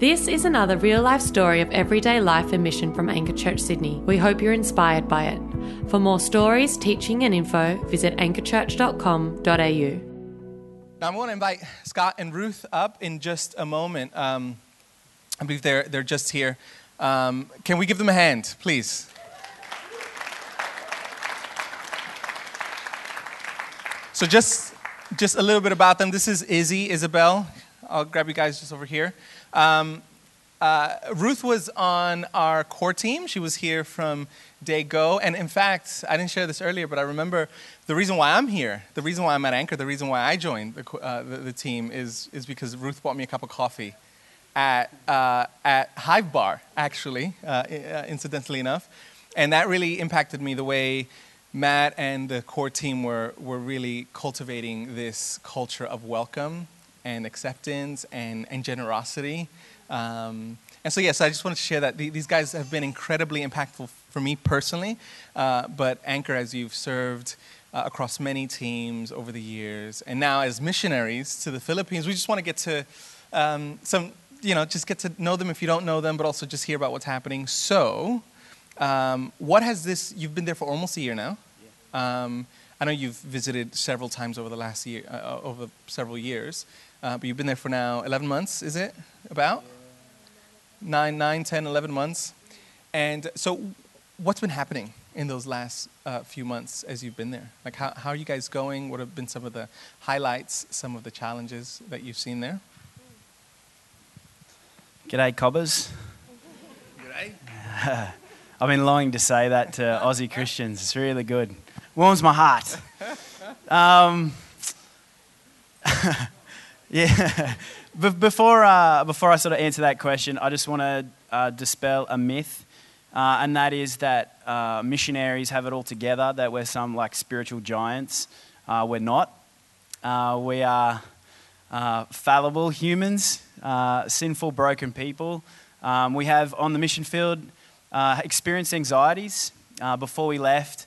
This is another real-life story of everyday life and mission from Anchor Church Sydney. We hope you're inspired by it. For more stories, teaching and info, visit anchorchurch.com.au. Now I'm going to invite Scott and Ruth up in just a moment. I believe they're just here. Can we give them a hand, please? So just a little bit about them. This is Isabel. I'll grab you guys just over here. Ruth was on our core team. She was here from day go. And in fact, I didn't share this earlier, but I remember the reason why I'm here, the reason why I'm at Anchor, the reason why I joined the team is because Ruth bought me a cup of coffee at Hive Bar, actually, incidentally enough. And that really impacted me, the way Matt and the core team were really cultivating this culture of welcome and acceptance and generosity. And so, yes, I just wanted to share that. These guys have been incredibly impactful for me personally, but Anchor, as you've served across many teams over the years, and now as missionaries to the Philippines, we just want to get to just get to know them if you don't know them, but also just hear about what's happening. So, what has this, you've been there for almost a year now. I know you've visited several times over the last year, over several years, but you've been there for now 11 months, is it? About? 9, 10, 11 months. And so what's been happening in those last few months as you've been there? Like, how are you guys going? What have been some of the highlights, some of the challenges that you've seen there? G'day, Cobbers. G'day. I've been longing to say that to Aussie Christians. It's really good. Warms my heart. Yeah. But before I sort of answer that question, I just want to dispel a myth, and that is that missionaries have it all together, that we're some like spiritual giants. We're not. We are fallible humans, sinful, broken people. We have, on the mission field, experienced anxieties. Before we left,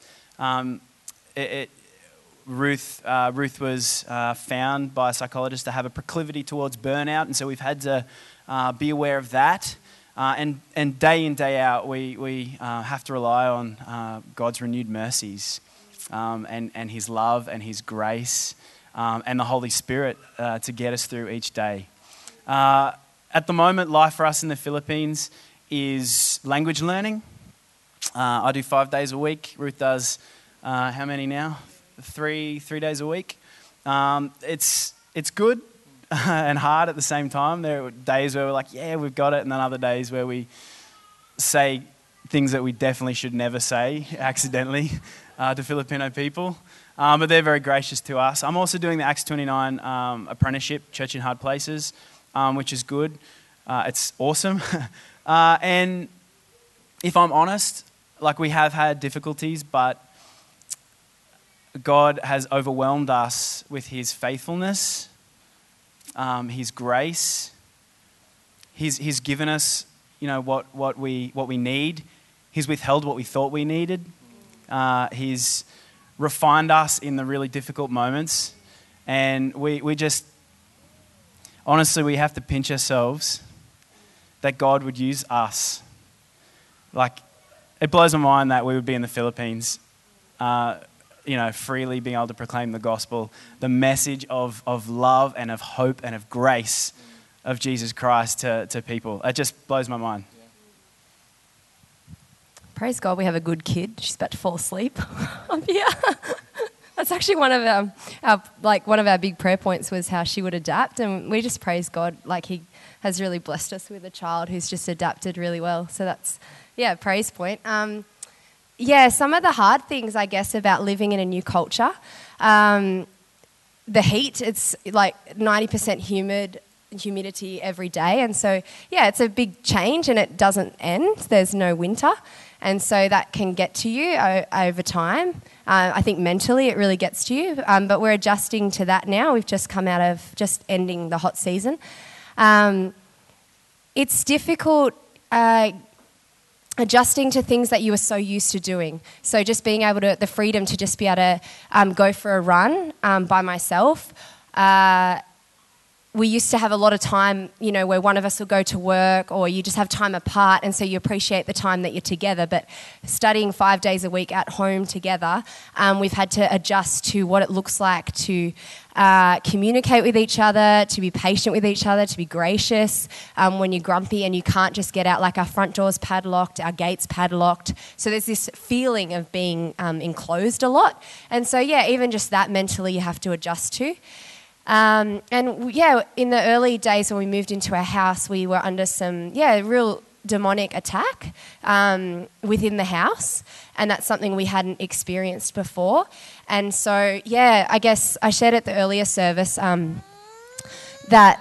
Ruth was found by a psychologist to have a proclivity towards burnout, and so we've had to be aware of that. And day in, day out, we have to rely on God's renewed mercies and His love and His grace and the Holy Spirit to get us through each day. At the moment, life for us in the Philippines is language learning. I do 5 days a week. Ruth does how many now? 3 days a week. It's good and hard at the same time. There are days where we're like, yeah, we've got it, and then other days where we say things that we definitely should never say accidentally to Filipino people. But they're very gracious to us. I'm also doing the Acts 29 apprenticeship, Church in Hard Places, which is good. It's awesome. And if I'm honest, like, we have had difficulties, but God has overwhelmed us with His faithfulness, His grace. He's given us, what we need. He's withheld what we thought we needed. He's refined us in the really difficult moments, and we just honestly, we have to pinch ourselves that God would use us. Like, it blows my mind that we would be in the Philippines, freely being able to proclaim the gospel, the message of love and of hope and of grace of Jesus Christ to people. It just blows my mind. Praise God, we have a good kid. She's about to fall asleep up here. That's actually one of our big prayer points, was how she would adapt, and we just praise God, like He has really blessed us with a child who's just adapted really well. So that's, praise point. Some of the hard things, I guess, about living in a new culture. The heat, it's like 90% humidity every day. And so, it's a big change, and it doesn't end. There's no winter. And so that can get to you over time. I think mentally it really gets to you. But we're adjusting to that now. We've just come out of just ending the hot season. It's difficult adjusting to things that you were so used to doing. So just being able to, the freedom to just be able to go for a run by myself we used to have a lot of time, where one of us will go to work or you just have time apart, and so you appreciate the time that you're together. But studying 5 days a week at home together, we've had to adjust to what it looks like to communicate with each other, to be patient with each other, to be gracious when you're grumpy and you can't just get out. Like our front door's padlocked, our gate's padlocked. So there's this feeling of being enclosed a lot. And so, even just that mentally you have to adjust to. In the early days when we moved into our house, we were under some, real demonic attack within the house, and that's something we hadn't experienced before. And so, I guess I shared at the earlier service that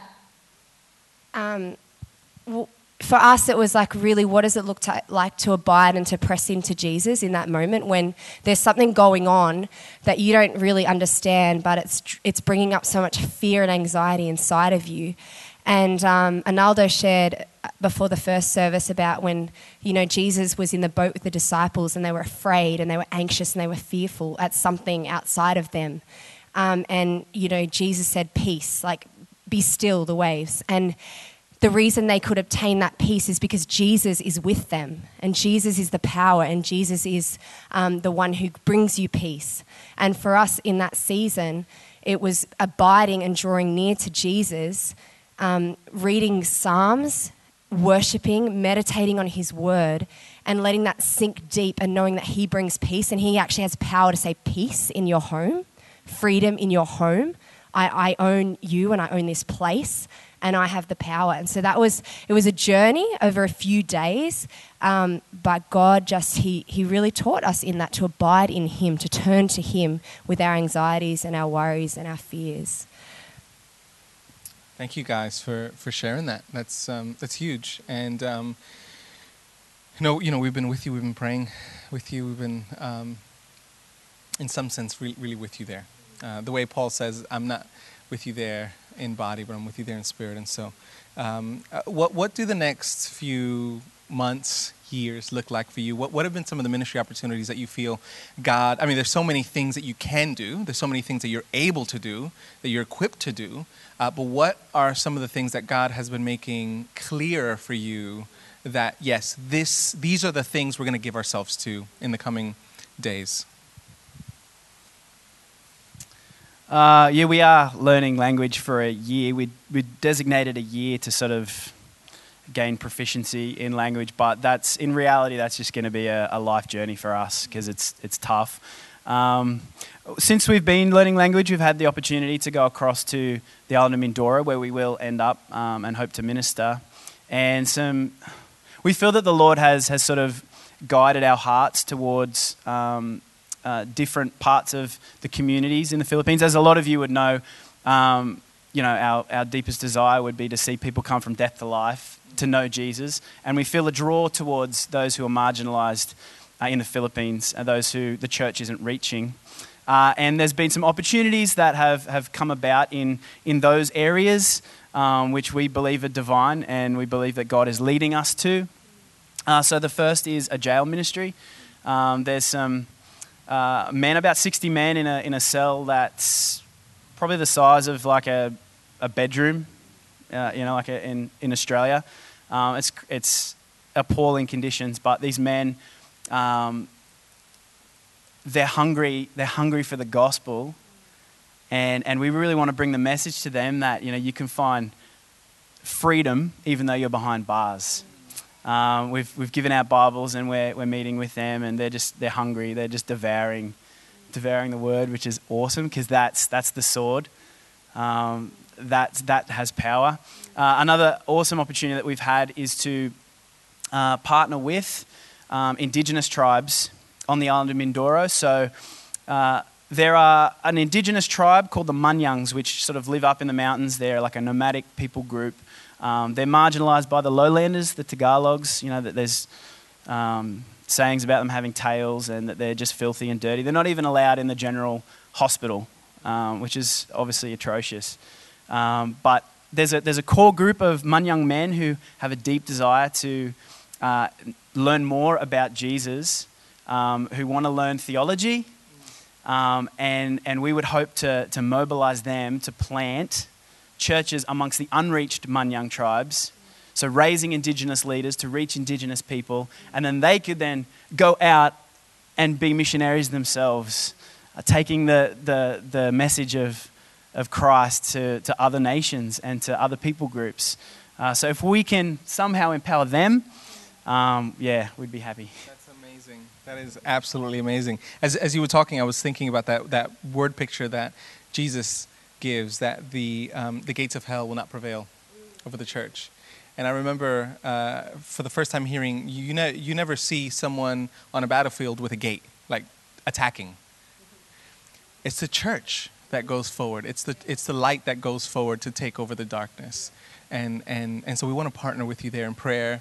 for us it was like, really, what does it look like to abide and to press into Jesus in that moment when there's something going on that you don't really understand, but it's bringing up so much fear and anxiety inside of you. And Arnaldo shared before the first service about when, Jesus was in the boat with the disciples and they were afraid and they were anxious and they were fearful at something outside of them. And Jesus said, peace, like, be still the waves. And the reason they could obtain that peace is because Jesus is with them, and Jesus is the power, and Jesus is the one who brings you peace. And for us in that season, it was abiding and drawing near to Jesus, reading Psalms, worshipping, meditating on his word, and letting that sink deep and knowing that he brings peace, and he actually has power to say peace in your home, freedom in your home. I own you and I own this place and I have the power. And so it was a journey over a few days, but God he really taught us in that to abide in him, to turn to him with our anxieties and our worries and our fears. Thank you guys for sharing that. That's huge. And we've been with you. We've been praying with you. We've been, in some sense, really with you there. The way Paul says, "I'm not with you there in body, but I'm with you there in spirit." And so, what do the next few months, years look like for you? What have been some of the ministry opportunities that you feel God? I mean, there's so many things that you can do. There's so many things that you're able to do, that you're equipped to do. But what are some of the things that God has been making clearer for you that, yes, these are the things we're going to give ourselves to in the coming days? We are learning language for a year. We designated a year to sort of gain proficiency in language, but in reality that's just going to be a life journey for us because it's tough. Since we've been learning language, we've had the opportunity to go across to the island of Mindoro, where we will end up and hope to minister. And we feel that the Lord has sort of guided our hearts towards different parts of the communities in the Philippines. As a lot of you would know, our deepest desire would be to see people come from death to life, to know Jesus. And we feel a draw towards those who are marginalized in the Philippines, those who the church isn't reaching. And there's been some opportunities that have come about in those areas, which we believe are divine and we believe that God is leading us to. So the first is a jail ministry. There's some men, about 60 men in a cell that's probably the size of like a bedroom, like in Australia. It's appalling conditions, but these men, they're hungry for the gospel, and we really want to bring the message to them that you can find freedom even though you're behind bars. We've given out Bibles and we're meeting with them, and they're hungry. They're just devouring the word, which is awesome because that's the sword. That has power. Another awesome opportunity that we've had is to partner with Indigenous tribes on the island of Mindoro. So there are an Indigenous tribe called the Manyangs, which sort of live up in the mountains. They're like a nomadic people group. They're marginalized by the lowlanders, the Tagalogs. That there's sayings about them having tails and that they're just filthy and dirty. They're not even allowed in the general hospital, which is obviously atrocious. But there's a core group of Manyang men who have a deep desire to learn more about Jesus, who want to learn theology, and we would hope to mobilize them to plant churches amongst the unreached Manyang tribes. So raising Indigenous leaders to reach Indigenous people, and then they could then go out and be missionaries themselves, taking the message of Christ to other nations and to other people groups. So if we can somehow empower them, we'd be happy. That's amazing. That is absolutely amazing. As you were talking, I was thinking about that word picture that Jesus gives, that the gates of hell will not prevail over the church. And I remember for the first time hearing, you never see someone on a battlefield with a gate, like attacking. It's the church that goes forward. It's the light that goes forward to take over the darkness. And so we want to partner with you there in prayer.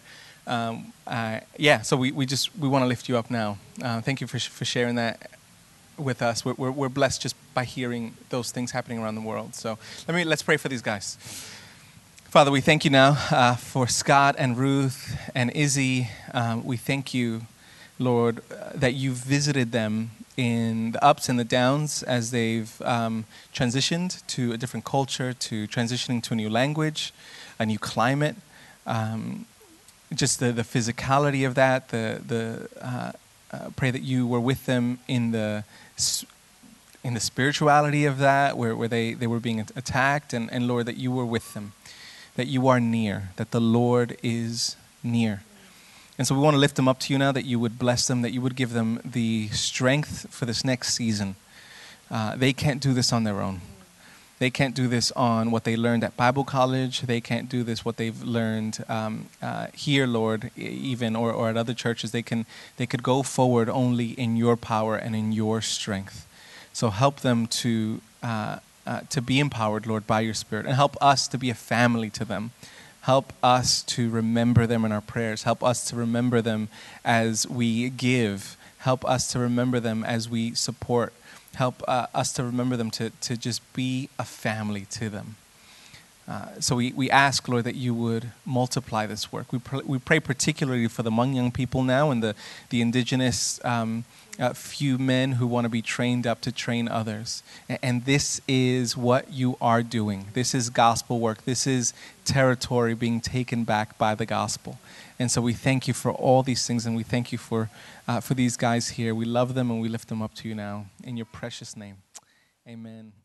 So we want to lift you up now. Thank you for sharing that with us. We're blessed just by hearing those things happening around the world. So let's pray for these guys. Father, we thank you now for Scott and Ruth and Izzy. We thank you, Lord, that you've visited them in the ups and the downs as they've transitioned to a different culture, to transitioning to a new language, a new climate. Just the physicality of that. Pray that you were with them in the spirituality of that, where they were being attacked, and Lord, that you were with them. That you are near, that the Lord is near. And so we want to lift them up to you now, that you would bless them, that you would give them the strength for this next season. They can't do this on their own. They can't do this on what they learned at Bible college. They can't do this, what they've learned here, Lord, even, or at other churches. They could go forward only in your power and in your strength. So help them to be empowered, Lord, by your Spirit. And help us to be a family to them. Help us to remember them in our prayers. Help us to remember them as we give. Help us to remember them as we support. Help us to remember them to just be a family to them. So we ask, Lord, that you would multiply this work. We pray particularly for the Hmong young people now and the indigenous few men who want to be trained up to train others. And this is what you are doing. This is gospel work. This is territory being taken back by the gospel. And so we thank you for all these things, and we thank you for these guys here. We love them and we lift them up to you now. In your precious name, amen.